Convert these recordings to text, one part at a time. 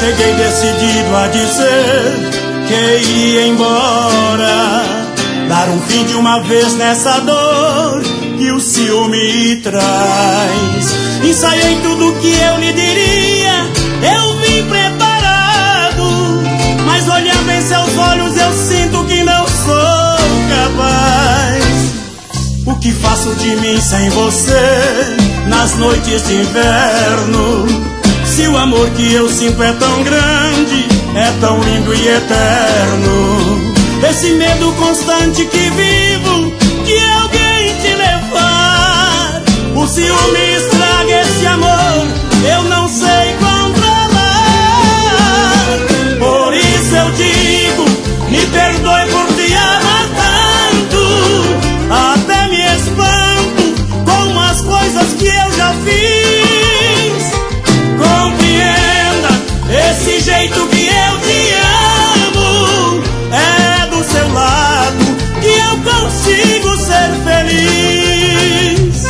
cheguei decidido a dizer que ia embora, dar um fim de uma vez nessa dor que o ciúme traz. Ensaiei tudo que eu lhe diria, eu vim preparado, mas olhando em seus olhos eu sinto que não sou capaz. O que faço de mim sem você nas noites de inverno? Se o amor que eu sinto é tão grande, é tão lindo e eterno. Esse medo constante que vivo, de alguém te levar. O ciúme estraga esse amor, eu não sei controlar. Por isso eu digo, me perdoe por te amar tanto. Até me espanto com as coisas que eu já fiz. Compreenda, esse jeito que eu te amo é do seu lado que eu consigo ser feliz.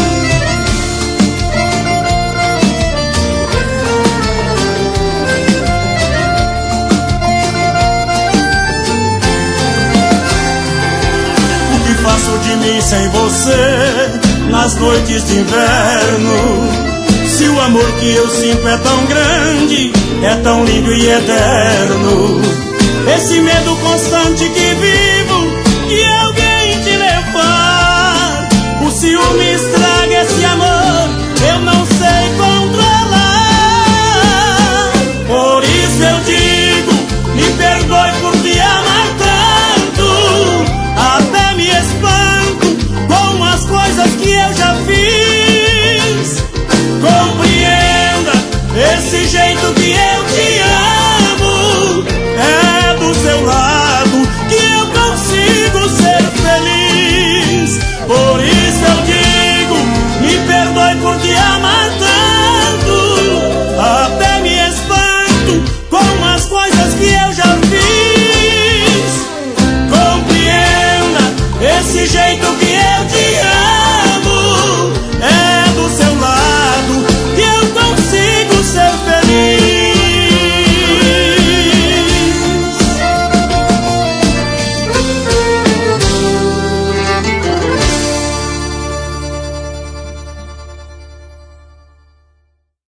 O que faço de mim sem você nas noites de inverno? Se o amor que eu sinto é tão grande, é tão lindo e eterno.